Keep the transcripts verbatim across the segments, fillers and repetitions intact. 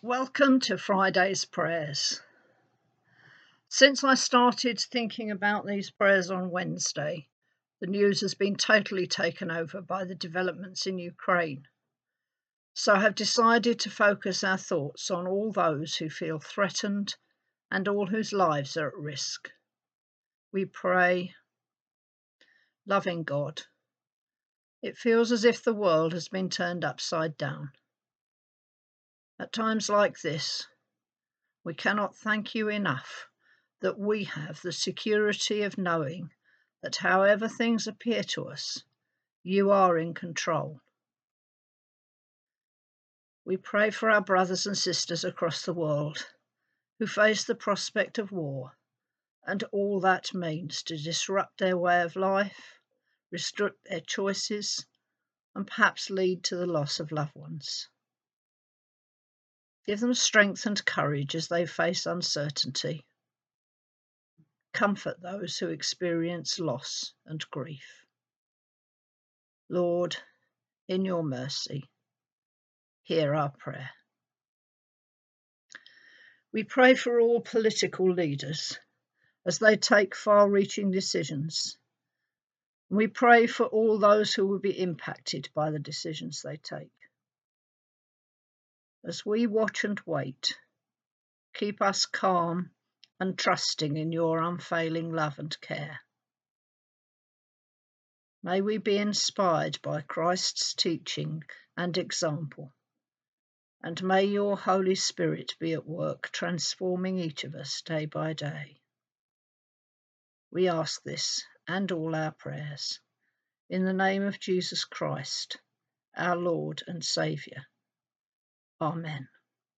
Welcome to Friday's prayers. Since I started thinking about these prayers on Wednesday, the news has been totally taken over by the developments in Ukraine. So I have decided to focus our thoughts on all those who feel threatened and all whose lives are at risk. We pray, loving God, it feels as if the world has been turned upside down. At times like this, we cannot thank you enough that we have the security of knowing that however things appear to us, you are in control. We pray for our brothers and sisters across the world who face the prospect of war and all that means to disrupt their way of life, restrict their choices, and perhaps lead to the loss of loved ones. Give them strength and courage as they face uncertainty. Comfort those who experience loss and grief. Lord, in your mercy, hear our prayer. We pray for all political leaders as they take far-reaching decisions. We pray for all those who will be impacted by the decisions they take. As we watch and wait, keep us calm and trusting in your unfailing love and care. May we be inspired by Christ's teaching and example, and may your Holy Spirit be at work transforming each of us day by day. We ask this and all our prayers in the name of Jesus Christ, our Lord and Saviour. Amen.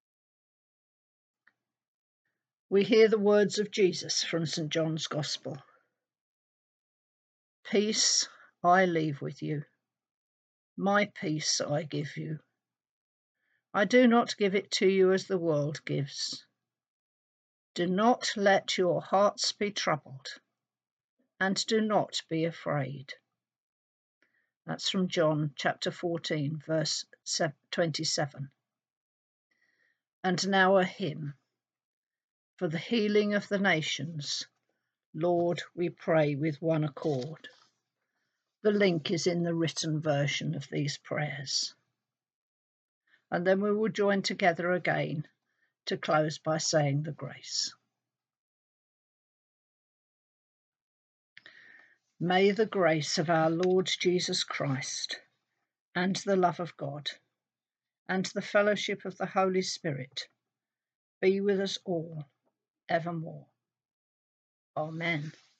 We hear the words of Jesus from Saint John's Gospel. Peace I leave with you, my peace I give you. I do not give it to you as the world gives. Do not let your hearts be troubled, and do not be afraid. That's from John chapter fourteen, verse twenty-seven. And now a hymn. For the healing of the nations, Lord, we pray with one accord. The link is in the written version of these prayers. And then we will join together again to close by saying the grace. May the grace of our Lord Jesus Christ, and the love of God, and the fellowship of the Holy Spirit be with us all evermore. Amen.